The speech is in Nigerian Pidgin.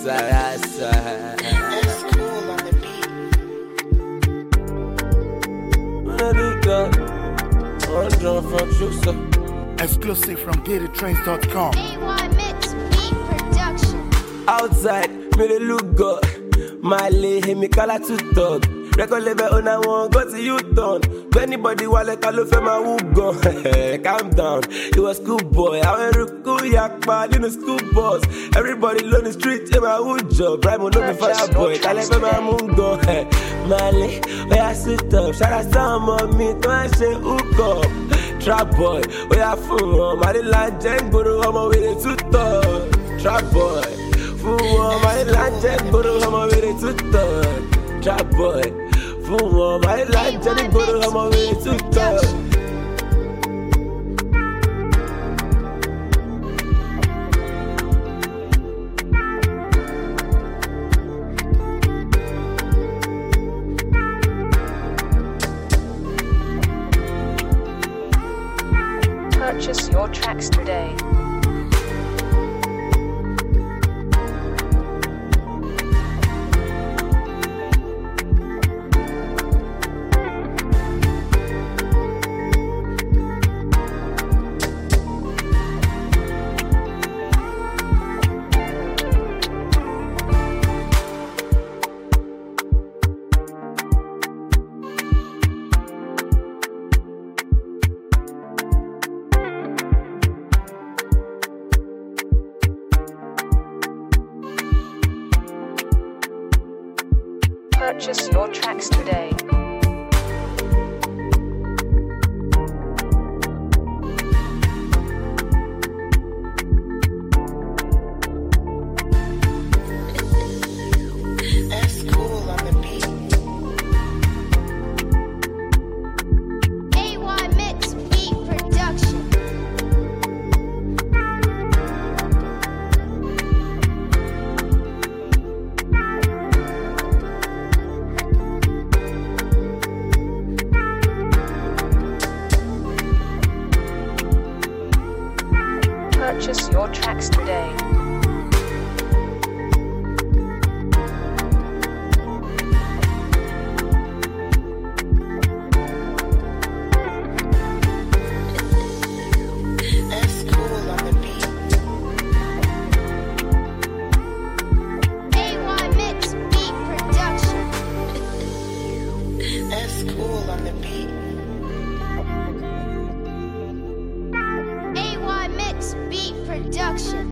that's why. That's cool on the beat. Exclusive from GatorTrains.com. AY Mix Beat Production. Outside, me they look good. Mali, he me call her to talk. Record label on a one, go to U-turn. To anybody wale kalo fe ma who go. Calm down, he was school boy. I went ruku yakpa, you know school boss. Everybody on the street, in my hood job. Prime no be fire boy, kale fe ma mungo. Mali, where I sit up, shout out some of me, to I say hook up. Trap boy, where I fool, my line jen guru, I'm a way to talk. Trap boy. Fumo, my land, guru, I'm a way to talk. Trap boy. Fumo, my land, guru, I'm a way to talk. Purchase your tracks today. Purchase your tracks today. That's cool on the beat. AY Mix Beat Production. Purchase your tracks today. That's cool on the beat. AY Mix Beat Production. That's cool on the beat. AY Mix Beat Production.